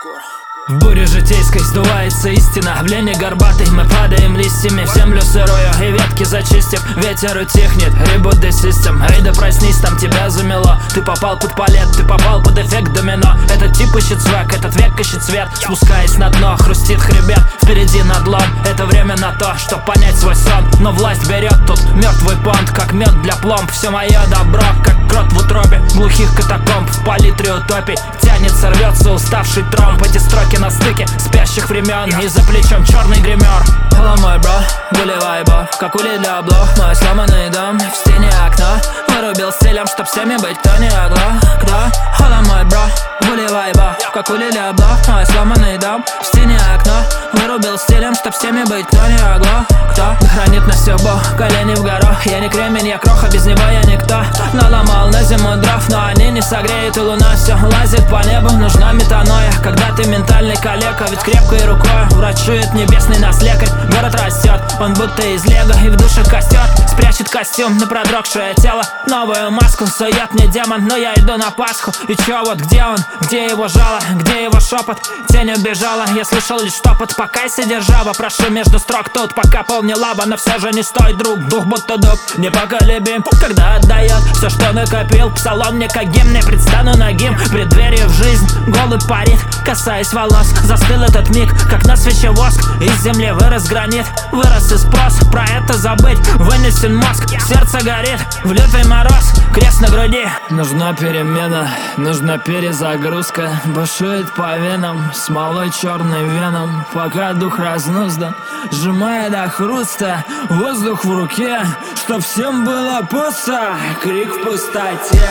хардкор. В буре житейской сдувается истина. В лени горбатой мы падаем листьями в землю сырую, и ветки зачистив, ветер утихнет. Reboot the system, эй да проснись, там тебя замело. Ты попал под палет, ты попал под эффект домино. Этот тип ищет свек, этот век ищет свет. Спускаясь на дно, хрустит хребет. Впереди надлом, это время на то, чтоб понять свой сон. Но власть берет тут мертвый понт, как мед для пломб. Все мое добро, как крот в утробе глухих катакомб. В палитре утопий тянется, рвется уставший тромб. Эти строки на стыке спящих времен, и за плечом черный гример. Hello, мой бро, выливай бо, как улей для облог. Мой сломанный дом, в стене окно. Вырубил с целем, чтоб всеми быть, кто не оглох. Кто? Hello, мой бро, выливай бо, как улей для облог. Мой сломанный дом, в стене окно. Вырубил с целем, чтоб всеми быть, кто не оглох. Кто? Хранит на все Бог, колени в горох. Я не кремень, я кроха, без него я никто. Наломал на зиму дров, но они не согреют, и луна все лазит по небу. Нужна метаноя, когда ты ментальный калека. Ведь крепкой рукой врачует небесный нас лекарь. Город растет, он будто из лего, и в душе костер спрячет костюм на продрогшее тело. Новую маску сует мне демон, но я иду на Пасху. И чё, вот где он, где его жало, где его шепот? Тень убежала, я слышал лишь топот. Покайся, держава, прошу между строк тут. Пока полни лаба, но все же не стой, друг. Дух будто дуб, непоколебим, когда отдает все, что накопил. Псалом мне как гимн, не предстану нагим. Преддверие в жизнь, голый парит, касаясь волос. Застыл этот миг, как на свече воск. Из земли вырос гранит, вырос и спрос. Про это забыть, вынесен мозг. Сердце горит, в лютый мороз, крест на груди. Нужна перемена, нужна перезагрузка. Бушует по венам, смолой черной веном. Пока дух разнуздан, сжимая до хруста. Воздух в руке, чтоб всем было пусто. Крик в пустоте.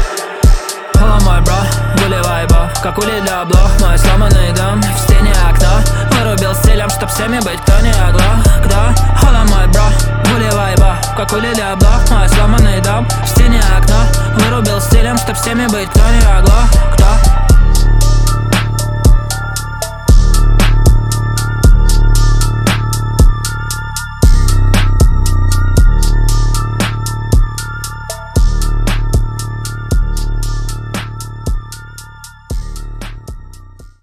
Hello, мой бро, выливай бо, как улей для облог. Мой сломанный дом, в стене окно. Вырубил с целем, чтоб всеми быть, кто не оглох. Кто? Hello, мой бро, выливай бо, как улей для облог. Мой сломанный дом, в стене окно. Вырубил с целем, чтоб всеми быть, кто не оглох.